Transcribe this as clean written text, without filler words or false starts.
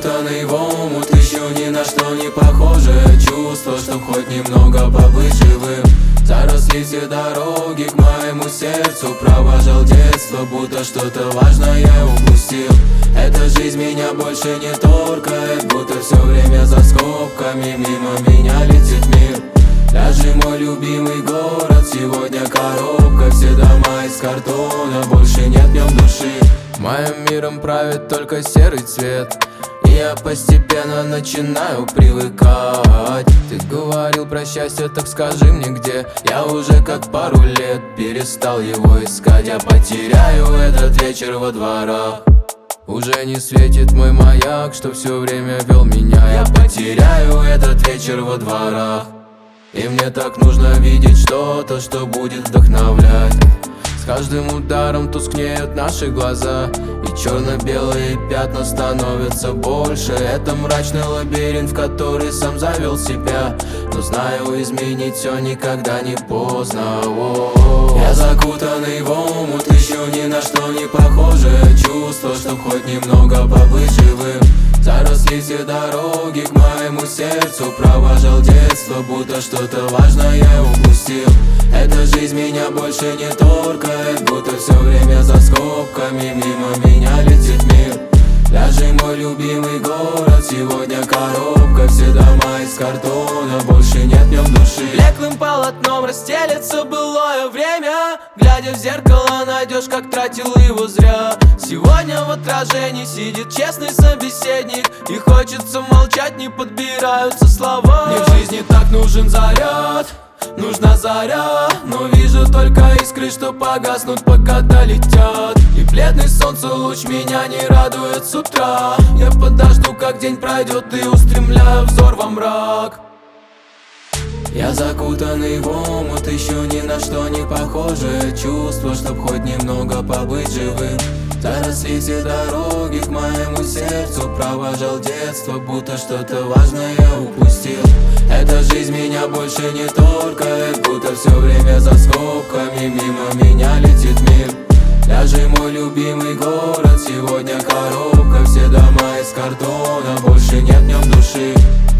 закутанный в омут, ищу ни на что не похожее чувство, чтоб хоть немного побыть живым. Заросли все дороги к моему сердцу, провожал детство, будто что-то важное упустил. Эта жизнь меня больше не торкает, будто все время за скобками мимо меня летит мир. Даже мой любимый город сегодня коробка, все дома из картона, больше нет в нем души. Моим миром правит только серый цвет, и я постепенно начинаю привыкать. Ты говорил про счастье, так скажи мне где. Я уже как пару лет перестал его искать. Я потеряю этот вечер во дворах, уже не светит мой маяк, что все время вел меня. Я потеряю этот вечер во дворах, и мне так нужно видеть что-то, что будет вдохновлять. С каждым ударом тускнеют наши глаза, и черно-белые пятна становятся больше. Это мрачный лабиринт, в который сам завел себя, но знаю, изменить все никогда не поздно. Я закутанный в омут, ищу ни на что не похожее чувство, чтоб хоть немного побыть живым. Заросли все дороги к моему сердцу, провожал детство, будто что-то важное упустил. Эта жизнь меня больше не торкает, будто все время за скобками мимо меня летит мир. Даже мой любимый город сегодня коробка, все дома из картона, больше нет в нем души. Блеклым полотном расстелется былое время, глядя в зеркало найдешь, как тратил его зря. Сегодня в отражении сидит честный собеседник, и хочется молчать, не подбираются слова. Мне в жизни так нужен заряд, нужна заря, но вижу только искры, что погаснут, пока долетят. И бледный солнце луч меня не радует с утра. Я подожду, как день пройдет, и устремляю взор во мрак. Я закутанный в омут, ищу ни на что не похожее чувство, чтоб хоть немного побыть живым. Заросли все дороги к моему сердцу, провожал детство, будто что-то важное упустил. Эта жизнь меня больше не торкает, будто все время за скобками мимо меня летит мир. Даже мой любимый город сегодня коробка, все дома из картона, больше нет в нем души.